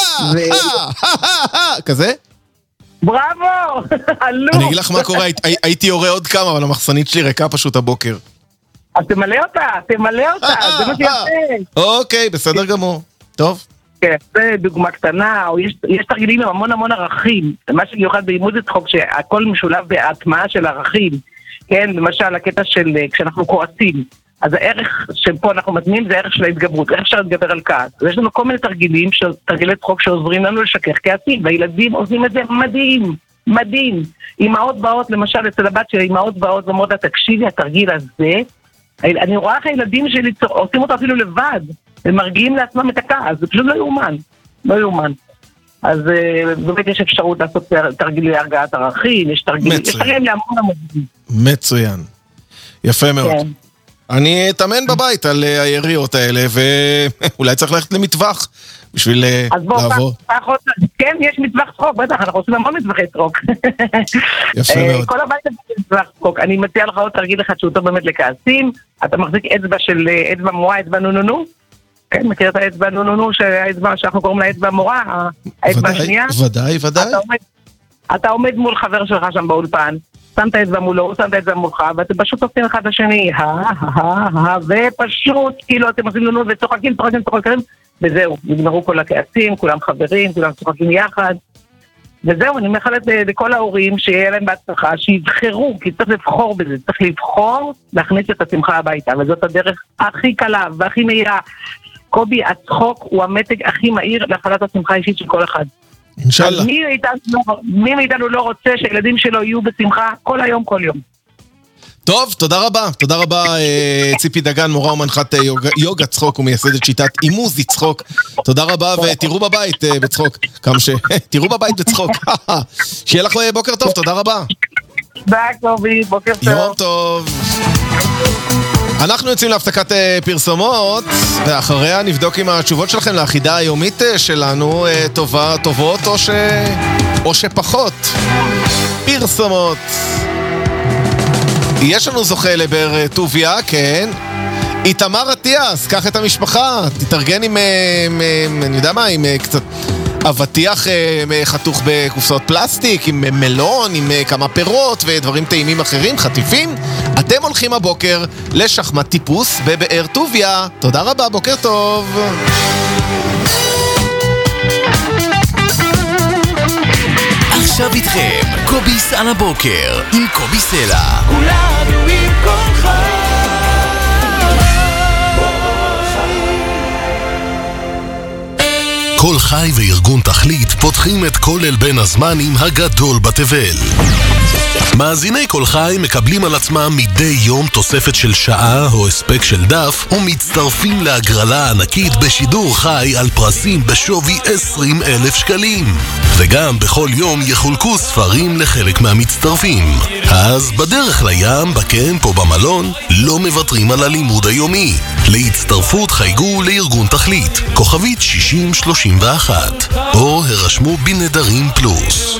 כזה? בראבו! אני אגיד לך מה קורה, הייתי יורה עוד כמה, אבל המחסנית שלי ריקה פשוט הבוקר. אז תמלא אותה, תמלא אותה, זה מה שיפה. אוקיי, בסדר גמור. טוב. כן, זה דוגמה קטנה, או יש, יש תרגילים עם המון המון ערכים. מה שמיוחד באימון זה צחוק, שהכל משולב בהטמעה של ערכים. כן, למשל, הקטע של כשאנחנו כועסים, אז הערך שפה אנחנו מטמיעים זה הערך של ההתגברות, איך אפשר להתגבר על כעס. ויש לנו כל מיני תרגילים, תרגילי צחוק שעוזרים לנו לשכך כעסים, והילדים עושים את זה מדהים, מדהים. אמהות באות, למשל, אצל הבת של אמהות באות, ואומרות לה, תקשיבי, התרגיל הזה, אני רואה איך הילדים שלי עושים אותו אפילו לבד, הם מרגיעים לעצמם את הכעס, זה פשוט לא יאומן, לא יאומן. אז באמת יש אפשרות לעשות תרגילי הרגעת ערכים, יש תרגילים, יש תרגילים להמון המודים. מצוין. יפה מאוד. אני אתאמן בבית על היריות האלה, ואולי צריך ללכת למטווח בשביל לעבור. כן, יש מטווח צחוק, בטח, אנחנו עושים המון מטווחי צחוק. יפה מאוד. כל הבית זה מטווח צחוק. אני מציע לך עוד תרגיל אחד שהוא טוב באמת לכעסים, אתה מחזיק אצבע של אצבע מורה, אצבע נו נו נו. כן, מכיר את האצבע נו נו נו, שהאצבע שאנחנו קוראים לה אצבע מורה, האצבע השנייה. ודאי, ודאי. אתה עומד מול חבר שלך שם באולפן, שמת את זה מולו, שמת את זה מולך, ואתם פשוט עושים אחד לשני, ופשוט, כאילו אתם עושים לנו וצוחקים, צוחקים, צוחקים, וזהו, נגמרו כל הכעסים, כולם חברים, כולם צוחקים יחד, וזהו, אני מאחלת לכל ההורים שיהיה להם בהצלחה, שיבחרו, כי צריך לבחור בזה, צריך לבחור להכניס את השמחה הביתה, וזאת הדרך הכי קלה והכי מהירה. קובי, הצחוק הוא המתג הכי מהיר להפעלת השמחה האישית של כל אחד. אינשאללה. מי מאיתנו, מי מאיתנו לא רוצה שילדים שלו יהיו בשמחה כל היום, כל יום. טוב, תודה רבה. תודה רבה, ציפי דגן, מורה ומנחת יוגה, יוגה צחוק ומייסדת שיטת אימוז צחוק. תודה רבה, ותראו בבית בצחוק. כמה ש... תראו בבית בצחוק. שיהיה לך בוקר טוב, תודה רבה. ביי, קובי, בוקר טוב. יום טוב. אנחנו יוצאים להפסקת פרסומות, ואחריה נבדוק עם התשובות שלכם לאחידה היומית שלנו, טובה, טובות או, ש... או שפחות. פרסומות. יש לנו זוכה לבר טוביה, כן. איתמר אטיאס, קח את המשפחה, תתארגן עם, אני יודע מה, עם קצת אבטיח חתוך בקופסאות פלסטיק, עם מלון, עם כמה פירות ודברים טעימים אחרים, חטיפים. אתם הולכים הבוקר לשחמט טיפוס בבאר טוביה. תודה רבה, בוקר טוב. עכשיו איתכם, קוביס על הבוקר, עם קובי סלע. כולנו עם כל חי. כל חי וארגון תכלית פותחים את כולל בין הזמנים הגדול בתבל. מאזיני כל חי מקבלים על עצמם מדי יום תוספת של שעה או הספק של דף ומצטרפים להגרלה ענקית בשידור חי על פרסים בשווי עשרים אלף שקלים. וגם בכל יום יחולקו ספרים לחלק מהמצטרפים. אז בדרך לים, בקמפ או במלון, לא מוותרים על הלימוד היומי. להצטרפות חייגו לארגון תכלית, כוכבית שישים שלושים ואחת, או הרשמו בנדרים פלוס.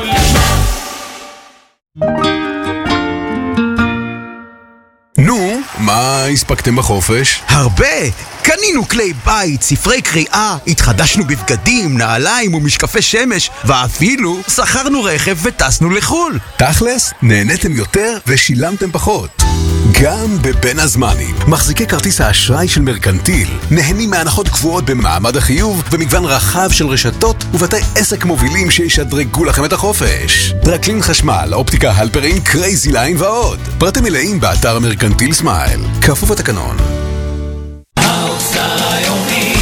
נו, מה הספקתם בחופש? הרבה! קנינו כלי בית, ספרי קריאה, התחדשנו בבגדים, נעליים ומשקפי שמש, ואפילו שכרנו רכב וטסנו לחול. תכלס, נהניתם יותר ושילמתם פחות. גם בבין הזמנים, מחזיקי כרטיס האשראי של מרקנטיל נהנים מהנחות קבועות במעמד החיוב ומגוון רחב של רשתות ובתי עסק מובילים שישדרגו לכם את החופש. טרקלין חשמל, אופטיקה הלפרין, קרייזי ליין ועוד. פרטים מלאים באתר מרקנטיל סמייל. כפוף לתקנון. האוצר היומי,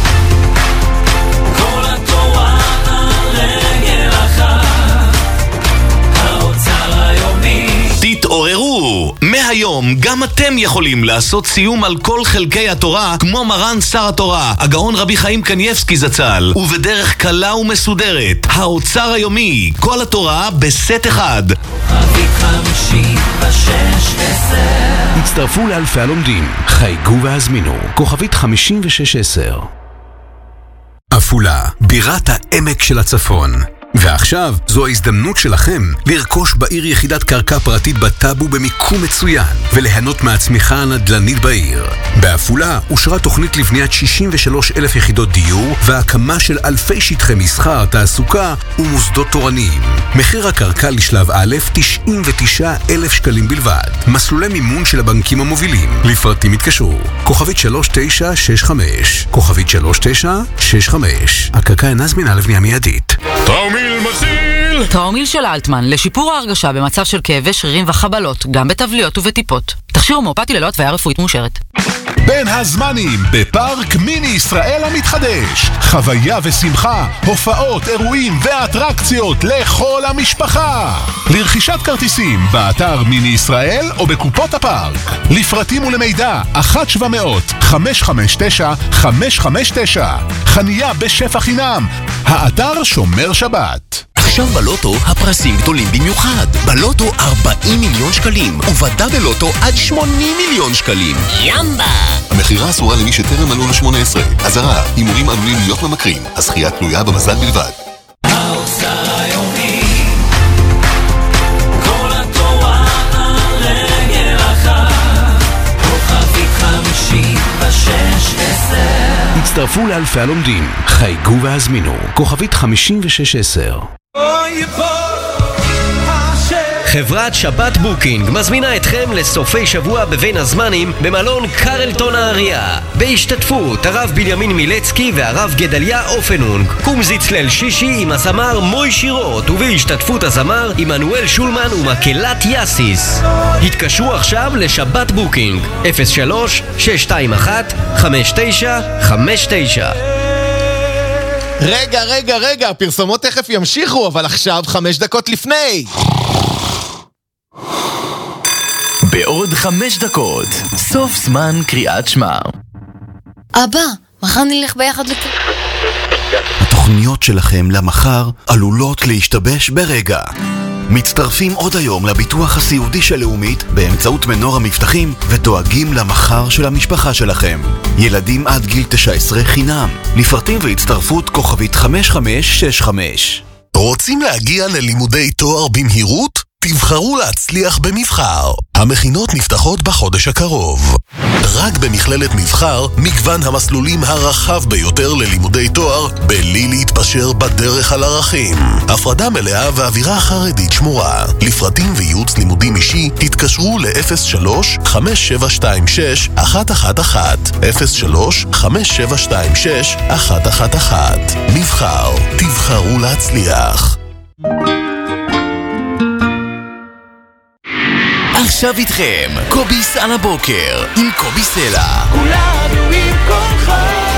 כל התורה על רגל אחת. האוצר היומי. תתעוררו! מהיום גם אתם יכולים לעשות סיום על כל חלקי התורה כמו מרן שר התורה, הגאון רבי חיים קניאבסקי זצ"ל, ובדרך קלה ומסודרת. האוצר היומי, כל התורה בסט אחד. אביב חמישים ושש עשר. הצטרפו לאלפי הלומדים, חייגו והזמינו, כוכבית חמישים ושש עשר. עפולה, בירת העמק של הצפון. ועכשיו זו ההזדמנות שלכם לרכוש בעיר יחידת קרקע פרטית בטאבו במיקום מצוין וליהנות מהצמיחה הנדל"נית בעיר. בעפולה אושרה תוכנית לבניית שישים ושלוש אלף יחידות דיור והקמה של אלפי שטחי מסחר, תעסוקה ומוסדות תורניים. מחיר הקרקע לשלב א' תשעים ותשעה אלף שקלים בלבד. מסלולי מימון של הבנקים המובילים. לפרטים התקשרו. כוכבית שלוש תשע שש חמש. כוכבית שלוש תשע שש חמש. הקרקע אינה זמינה לבנייה מיידית. טראומיל מציל! טראומיל של אלטמן, לשיפור ההרגשה במצב של כאבי שרירים וחבלות, גם בתבליות ובטיפות. תכשיר הומאופתי ללא התוויה רפואית מאושרת. בין הזמנים, בפארק מיני ישראל המתחדש. חוויה ושמחה, הופעות, אירועים ואטרקציות לכל המשפחה. לרכישת כרטיסים, באתר מיני ישראל או בקופות הפארק. לפרטים ולמידע, אחת שבע מאות חמש חמש תשע חמש חמש תשע. חנייה בשפע חינם. האתר שומר שבת. עכשיו בלוטו הפרסים גדולים במיוחד. בלוטו ארבעים מיליון שקלים, ובדאבל לוטו עד שמונים מיליון שקלים. ימבה! המחירה אסורה למי שטרם מלאו לו שמונה עשרה. אזהרה, הימורים עלולים להיות ממכרים. הזכייה תלויה במזל בלבד. האוצר היומי, כל התורה על רגל אחת. כוכבית חמישים ושש עשר. הצטרפו לאלפי הלומדים, חייגו והזמינו, כוכבית חמישים ושש עשר. אוי בוא חברת שבת בוקינג מזמינה אתכם לסופי שבוע בבין הזמנים במלון קרלטון העריה, בהשתתפות הרב בנימין מילצקי והרב גדליה אופנונג, קומזיץ ליל שישי עם הזמר מוי שירות, ובהשתתפות הזמר עמנואל שולמן ומקהלת יאסיס. התקשרו עכשיו לשבת בוקינג אפס שלוש שש שתיים אחת חמש תשע חמש תשע. רגע, רגע, רגע, הפרסומות תכף ימשיכו, אבל עכשיו חמש דקות לפני. בעוד חמש דקות, סוף זמן קריאת שמע. אבא, מחר נלך ביחד לכ... התוכניות שלכם למחר עלולות להשתבש ברגע. מצטרפים עוד היום לביטוח הסיעודי של לאומית באמצעות מנור המבטחים ודואגים למחר של המשפחה שלכם. ילדים עד גיל תשע עשרה חינם. לפרטים והצטרפות כוכבית חמש חמש שש חמש. רוצים להגיע ללימודי תואר במהירות? תבחרו להצליח במבחר. המכינות נפתחות בחודש הקרוב. רק במכללת מבחר מגוון המסלולים הרחב ביותר ללימודי תואר בלי להתפשר בדרך על ערכים. הפרדה מלאה ואווירה חרדית שמורה. לפרטים וייעוץ לימודים אישי תתקשרו ל-אפס שלוש חמש שבע שתיים שש אחת אחת אחת אפס שלוש חמש שבע שתיים שש אחת אחת אחת. מבחר, תבחרו להצליח. עכשיו איתכם, קוביס על הבוקר, עם קובי סלע. כולנו עם כולך.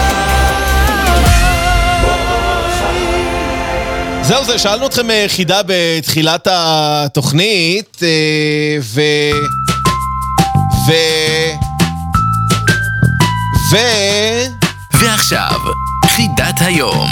זהו זה, שאלנו אתכם חידה בתחילת התוכנית, ו... ו... ו... ועכשיו, חידת היום.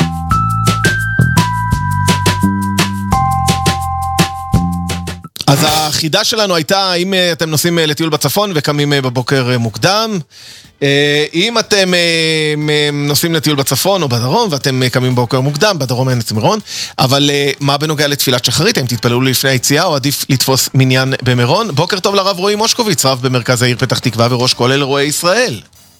אז החידה שלנו הייתה, אם אתם נוסעים לטיול בצפון וקמים בבוקר מוקדם, אם אתם נוסעים לטיול בצפון או בדרום ואתם קמים בבוקר מוקדם, בדרום אין את מירון, אבל מה בנוגע לתפילת שחרית? האם תתפללו לפני היציאה או עדיף לתפוס מניין במירון? בוקר טוב לרב רועי מושקוביץ, רב במרכז העיר פתח תקווה וראש כולל אירועי ישראל.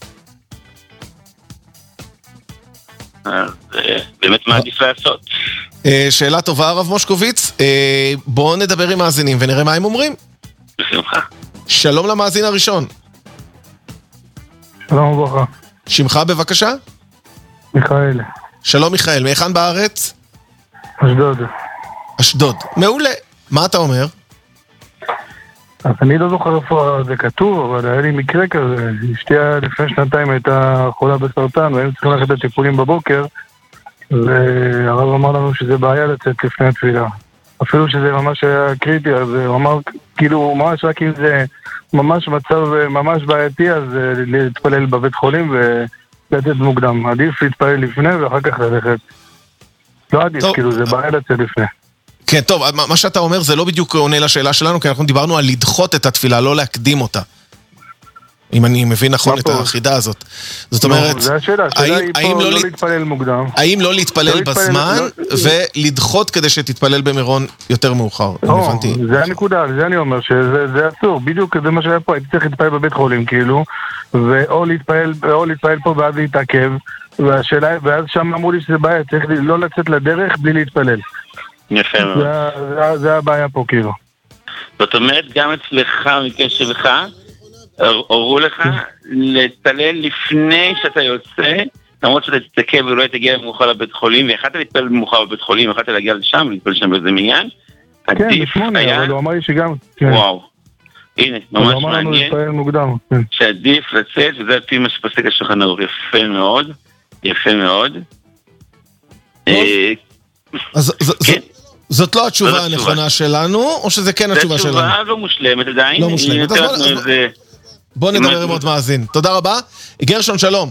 באמת מה עדיף לעשות? שאלה טובה הרב מושקוביץ, בואו נדבר עם מאזינים ונראה מה הם אומרים. בשמחה. שלום למאזין הראשון. שלום וברכה. שמך בבקשה? מיכאל. שלום מיכאל, מהיכן בארץ? אשדוד. אשדוד, מעולה. מה אתה אומר? אז אני לא זוכר איפה זה כתוב, אבל היה לי מקרה כזה. אשתי לפני שנתיים הייתה חולה בסרטן, והיינו צריכים ללכת לטיפולים בבוקר, והרב אמר לנו שזה בעיה לצאת לפני התפילה. אפילו שזה ממש היה קריטי, אז הוא אמר, כאילו, ממש רק אם זה ממש מצב ממש בעייתי, אז להתפלל בבית חולים ולתת מוקדם. עדיף להתפלל לפני ואחר כך ללכת. לא עדיף, כאילו, זה בעיה לצאת לפני. כן, טוב, מה שאתה אומר זה לא בדיוק עונה לשאלה שלנו, כי אנחנו דיברנו על לדחות את התפילה, לא להקדים אותה. אם אני מבין נכון את החידה הזאת. זאת אומרת, זה השאלה, השאלה היא פה לא להתפלל מוקדם. האם לא להתפלל בזמן ולדחות כדי שתתפלל במירון יותר מאוחר? זה הנקודה, זה אני אומר, שזה אסור. בדיוק זה מה שהיה פה, הייתי צריך להתפלל בבית חולים, כאילו, או להתפלל פה ואז להתעכב, ואז שם אמרו לי שזה בעיה, צריך לא לצאת לדרך בלי להתפלל. יפה מאוד. זה הבעיה פה, כאילו. זאת אומרת, גם אצלך, מקשר לך, הורו לך להתפלל לפני שאתה יוצא, למרות שאתה תתעכב ואולי תגיע מאוחר לבית חולים, ואחת להתפלל מאוחר בבית חולים, ואחת להגיע לשם ולהתפלל שם באיזה מניין. כן, בשמונה, אבל הוא אמר לי שגם... וואו. הנה, ממש מעניין. מוקדם, שעדיף לצאת, וזה על פי מה שפסק השולחן ערוך. יפה מאוד, יפה מאוד. אז זאת לא התשובה הנכונה שלנו, או שזה כן התשובה שלנו? זו תשובה לא מושלמת עדיין. לא מושלמת. בוא נדבר עם עוד מאזין. תודה רבה. גרשון, שלום.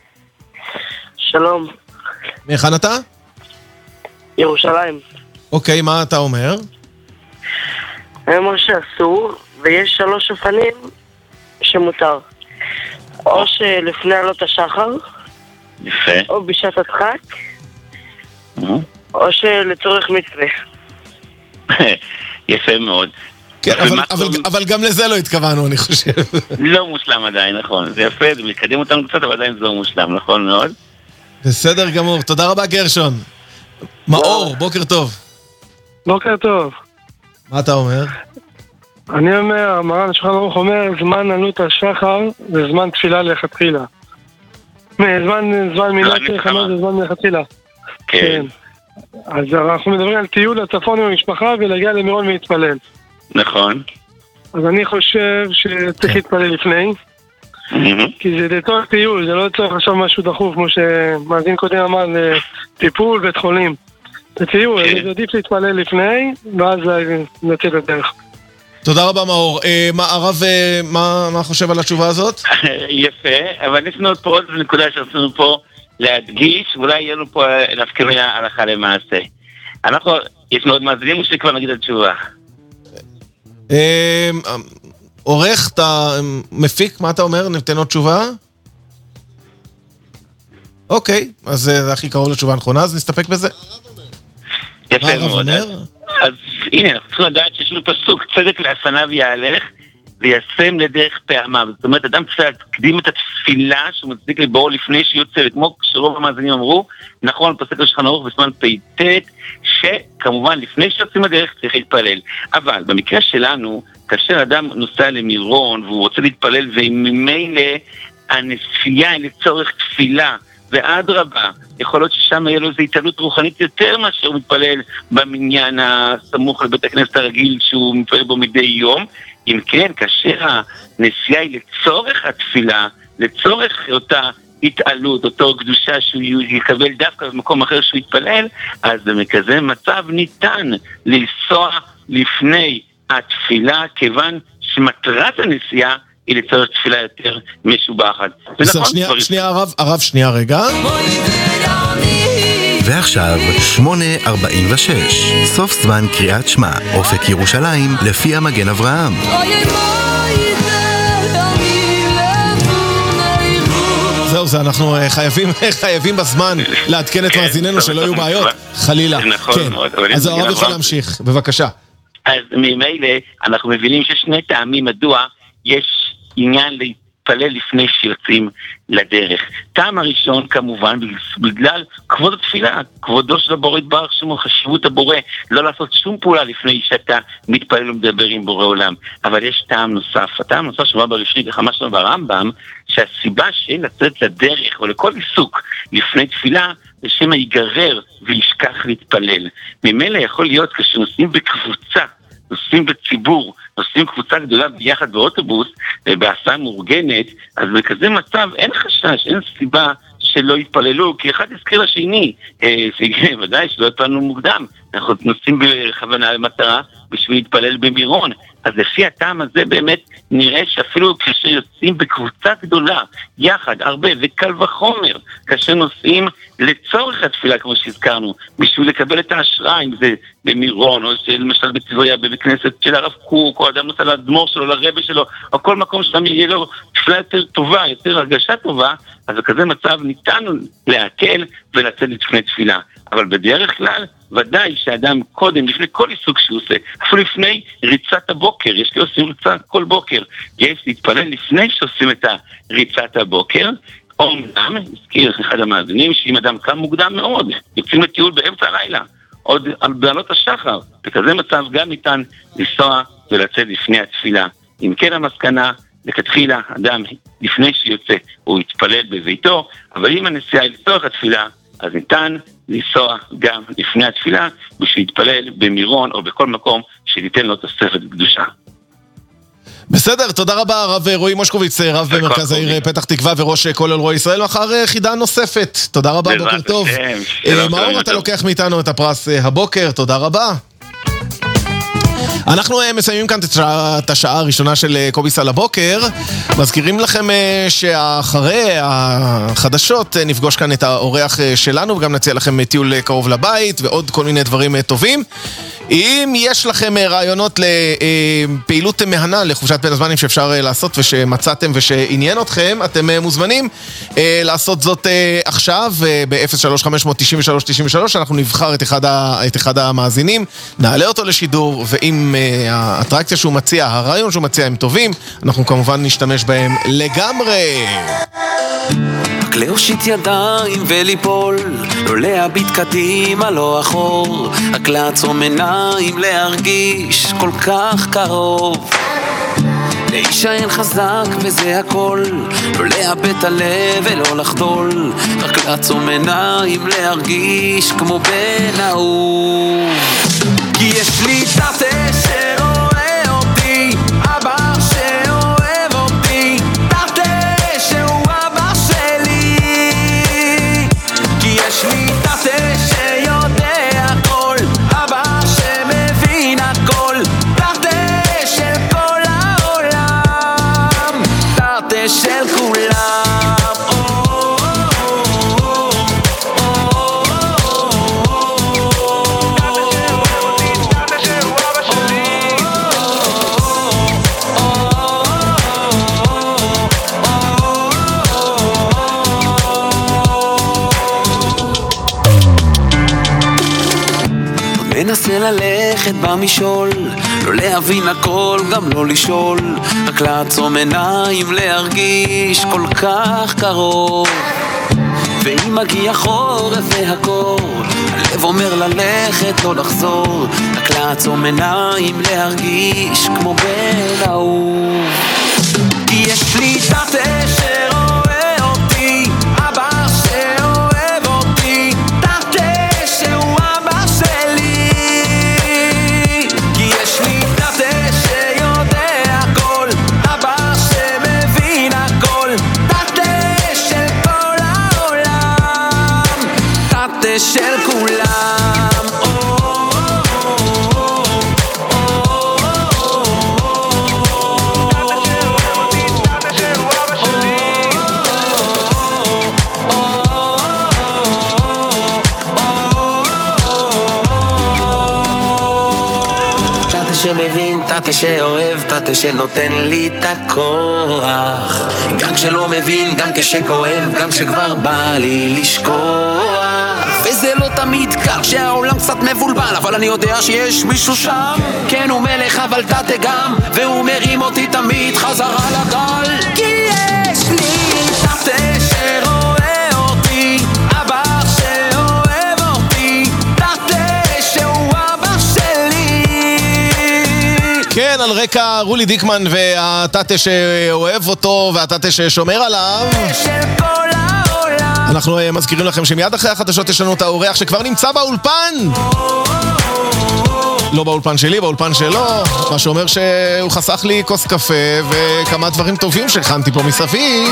שלום. מהיכן אתה? ירושלים. אוקיי, מה אתה אומר? אני אומר שאסור, ויש שלוש אופנים שמותר. או שלפני עלות השחר, יפה. או בשעת הדחק, או שלצורך מצווה. יפה מאוד. כן, אבל, אבל, אבל גם לזה לא התכוונו, אני חושב. לא מושלם עדיין, נכון. זה יפה, זה מקדם אותנו קצת, אבל עדיין זה לא מושלם, נכון מאוד. בסדר גמור, תודה רבה גרשון. מאור, בוקר טוב. בוקר טוב. מה אתה אומר? אני אומר, מרן השולחן ערוך אומר, זמן עלות השחר זה זמן תפילה לכתחילה. זמן, זמן מילת חמש זה זמן מלכתחילה. כן. אז אנחנו מדברים על טיול לצפון עם המשפחה ולהגיע למירון ולהתפלל. נכון. אז אני חושב שצריך להתפלל לפני, כי זה לצורך טיול, זה לא צריך עכשיו משהו דחוף, כמו שמאזין קודם אמר, טיפול בית חולים. זה טיול, זה עדיף להתפלל לפני, ואז נצא לדרך. תודה רבה מאור. הרב, מה חושב על התשובה הזאת? יפה, אבל יש לנו עוד פה עוד נקודה שרצינו פה להדגיש, ואולי יהיה לנו פה להפקריה הלכה למעשה. אנחנו, יש לנו עוד מאזינים שכבר נגיד את התשובה. עורך, אתה מפיק, מה אתה אומר? ניתן עוד תשובה? אוקיי, אז זה הכי קרוב לתשובה הנכונה, אז נסתפק בזה. יפה מאוד. אז הנה, אנחנו צריכים לדעת שיש לנו פסוק, צדק לעפניו יהלך וישם לדרך פעמיו. זאת אומרת, אדם צריך להקדים את התפילה שהוא מצדיק לבואו לפני שיוצא, וכמו שרוב המאזינים אמרו, נכון, פסק לשולחן ערוך בזמן פ"ט, שכמובן לפני שיוצאים לדרך צריך להתפלל. אבל במקרה שלנו, כאשר אדם נוסע למירון והוא רוצה להתפלל, וממילא הנסיעה היא לצורך תפילה, ועד רבה, יכול להיות ששם יהיה לו איזו התעלות רוחנית יותר מאשר הוא מתפלל במניין הסמוך לבית הכנסת הרגיל שהוא מתפלל בו מדי יום. אם כן, כאשר הנסיעה היא לצורך התפילה, לצורך אותה התעלות, אותו קדושה שהוא יקבל דווקא במקום אחר שהוא יתפלל, אז בכזה מצב ניתן לנסוע לפני התפילה, כיוון שמטרת הנסיעה היא לצורך תפילה יותר משובחת. שנייה הרב, הרב שנייה רגע. ועכשיו שמונה ארבעים ושש, סוף זמן קריאת שמע, אופק ירושלים לפי המגן אברהם. זהו, זה אנחנו חייבים, חייבים בזמן לעדכן את מאזיננו שלא יהיו בעיות, חלילה. כן, אז הרב יכול להמשיך, בבקשה. אז ממילא אנחנו מבינים ששני טעמים מדוע יש עניין להתפלל לפני שיוצאים לדרך. טעם הראשון כמובן בגלל כבוד התפילה, כבודו של הבורא יתברך שמו, חשיבות הבורא, לא לעשות שום פעולה לפני שאתה מתפלל ומדבר עם בורא עולם. אבל יש טעם נוסף, הטעם נוסף שבא בראשית ככה משהו ברמב"ם, שהסיבה שאין לצאת לדרך או לכל עיסוק לפני תפילה זה שמא ייגרר וישכח להתפלל. ממילא יכול להיות כשנוסעים בקבוצה, נוסעים בציבור, נוסעים קבוצה גדולה ביחד באוטובוס, בהסעה מאורגנת, אז בכזה מצב אין חשש, אין סיבה שלא יתפללו, כי אחד יזכיר לשני, אה, ודאי שלא יתפללנו מוקדם, אנחנו נוסעים בכוונה למטרה בשביל להתפלל במירון, אז לפי הטעם הזה באמת נראה שאפילו כאשר יוצאים בקבוצה גדולה, יחד, הרבה וקל וחומר, כאשר נוסעים לצורך התפילה, כמו שהזכרנו, בשביל לקבל את ההשראה, אם זה במירון, או למשל בצבויה, בבית כנסת של הרב קוק, או אדם נוסע לאדמו"ר שלו, לרבי שלו, או כל מקום שם יהיה לו תפילה יותר טובה, יותר הרגשה טובה, אז בכזה מצב ניתן להקל ולצאת לפני תפילה. אבל בדרך כלל, ודאי שאדם קודם, לפני כל עיסוק שהוא עושה, אפילו לפני ריצת הבוקר, יש לי עושים ריצה כל בוקר, יש להתפלל לפני שעושים את ריצת הבוקר, או אמנם, הזכיר אחד המאזינים, שאם אדם קם מוקדם מאוד, יוצאים לטיול באמצע הלילה, עוד על בעלות השחר, בכזה מצב גם ניתן לנסוע ולצאת לפני התפילה. אם כן המסקנה, לכתחילה, אדם לפני שיוצא, הוא יתפלל בביתו, אבל אם הנסיעה היא לצורך התפילה, אז ניתן לנסוע גם לפני התפילה, בשביל להתפלל במירון או בכל מקום שניתן לו תוספת קדושה. בסדר, תודה רבה הרב רועי מושקוביץ, רב במרכז העיר פתח תקווה וראש כולל רועי ישראל. מחר חידה נוספת, תודה רבה, בוקר טוב. מאור, אתה לוקח מאיתנו את הפרס הבוקר, תודה רבה. אנחנו מסיימים כאן את השעה הראשונה של קוביס על הבוקר. מזכירים לכם שאחרי החדשות נפגוש כאן את האורח שלנו, וגם נציע לכם טיול קרוב לבית ועוד כל מיני דברים טובים. אם יש לכם רעיונות לפעילות מהנה לחופשת בין הזמנים שאפשר לעשות ושמצאתם ושעניין אתכם, אתם מוזמנים לעשות זאת עכשיו ב-אפס שלוש חמש תשע שלוש תשע שלוש. אנחנו נבחר את אחד, ה- את אחד המאזינים, נעלה אותו לשידור, ואם גם האטרקציה שהוא מציע, הרעיון שהוא מציע הם טובים, אנחנו כמובן נשתמש בהם לגמרי. רק להושיט ידיים וליפול, לא להביט קדימה, לא אחור, רק לעצום עיניים, להרגיש כל כך קרוב, להישען חזק וזה הכל, לא לאבד הלב ולא לחדול, רק לעצום עיניים, להרגיש כמו בן אהוב. כי יש לי תתה שרואה אותי, אבא שאוהב אותי, תתה שהוא אבא שלי. כי יש לי תתה שיודע הכל, אבא שמבין הכל, תתה של כל העולם, תתה של כולם. מנסה ללכת במשול, לא להבין הכל, גם לא לשאול, רק לעצום עיניים, להרגיש כל כך קרוב. ואם מגיע חורף והקור, הלב אומר ללכת, לא לחזור, רק לעצום עיניים, להרגיש כמו בן אהוב. כי יש לי תתה שרואה אותי, אבא שאוהב אותי, תתה שהוא אבא שלי. כי יש לי תתה שיודע הכל, אבא שמבין הכל, תתה של כל העולם, תתה של כולם. שמבין, תתה שאוהב, תתה שנותן לי את הכוח, גם כשלא מבין, גם כשכואב, גם כשכבר בא לי לשכוח. וזה לא תמיד כך שהעולם קצת מבולבל, אבל אני יודע שיש מישהו שם, כן הוא מלך אבל תתה גם, והוא מרים אותי תמיד חזרה לגל. כי יש לי תתה שרואה אותי, אבא שאוהב אותי, תתה שהוא אבא שלי. כן, על רקע רולי דיקמן והתתה שאוהב אותו והתתה ששומר עליו, אנחנו מזכירים לכם שמיד אחרי החדשות יש לנו את האורח שכבר נמצא באולפן, לא באולפן שלי, באולפן שלו, מה שאומר שהוא חסך לי כוס קפה וכמה דברים טובים שהכנתי פה מסביב.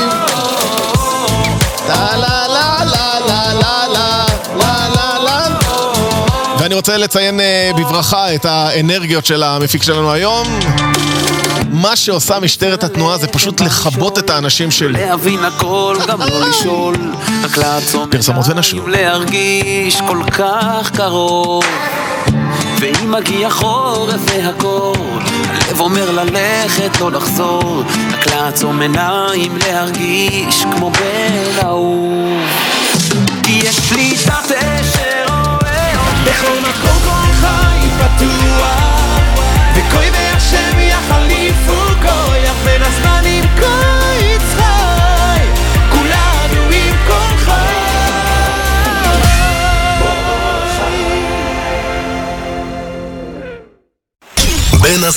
ואני רוצה לציין בברכה את האנרגיות של המפיק שלנו היום. מה שעושה משטרת התנועה זה פשוט לחבות את האנשים שלי. להבין הכל, גם לא לשאול, רק לעצום פרסמות ונשוב, להרגיש כל כך קרוב. ואם מגיע חורף והקור, הלב אומר ללכת, לא לחזור, רק לעצום עיניים, להרגיש כמו בן אהוב. כי יש לי תתה שרואה אותי, בכל מקום כל חי פתוח,